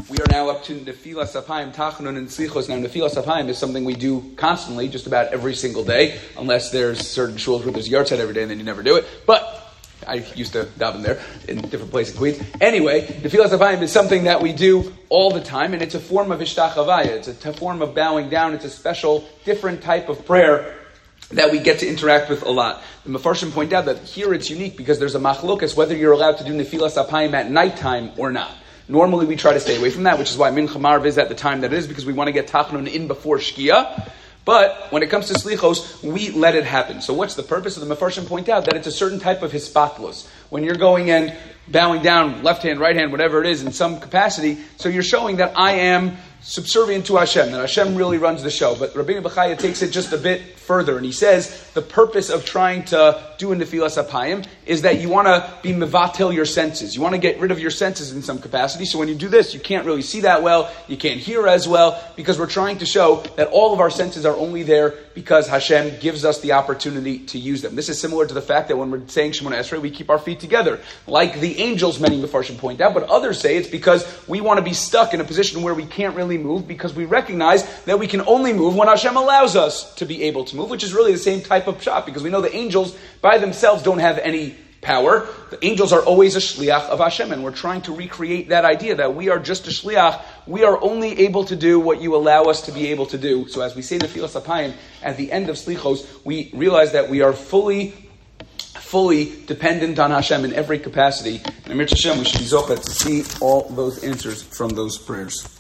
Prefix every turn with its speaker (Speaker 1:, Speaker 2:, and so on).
Speaker 1: We are now up to Nefilas Apayim, Tachanun, and Slichos. Now, Nefilas Apayim is something we do constantly, just about every single day, unless there's certain shuls where there's yard set every day, and then you never do it. But I used to daven there in different places in Queens. Anyway, Nefilas Apayim is something that we do all the time, and it's a form of Ishtachavaya. It's a form of bowing down. It's a special, different type of prayer that we get to interact with a lot. The Mefarshim point out that here it's unique because there's a machlokas whether you're allowed to do Nefilas Apayim at nighttime or not. Normally we try to stay away from that, which is why Mincha Marv is at the time that it is, because we want to get Tachanun in before Shkia. But when it comes to Slichos, we let it happen. So what's the purpose of the Mefarshim point out? That it's a certain type of hispatlos. When you're going and bowing down, left hand, right hand, whatever it is, in some capacity, so you're showing that I am subservient to Hashem, that Hashem really runs the show. But Rabbeinu Bechaya takes it just a bit further, and he says the purpose of trying to do a Nefilas Apayim is that you want to be mevatel your senses. You want to get rid of your senses in some capacity. So when you do this, you can't really see that well, you can't hear as well, because we're trying to show that all of our senses are only there because Hashem gives us the opportunity to use them. This is similar to the fact that when we're saying Shemona Esrei, we keep our feet together. Like the angels, many Mefarshim point out, but others say it's because we want to be stuck in a position where we can't really move, because we recognize that we can only move when Hashem allows us to be able to move, which is really the same type of shot, because we know the angels by themselves don't have any power. The angels are always a shliach of Hashem, and we're trying to recreate that idea that we are just a shliach. We are only able to do what you allow us to be able to do. So as we say Nefilas Apayim at the end of Slichos, we realize that we are fully dependent on Hashem in every capacity. And Amir Hashem, we should be zochet to see all those answers from those prayers.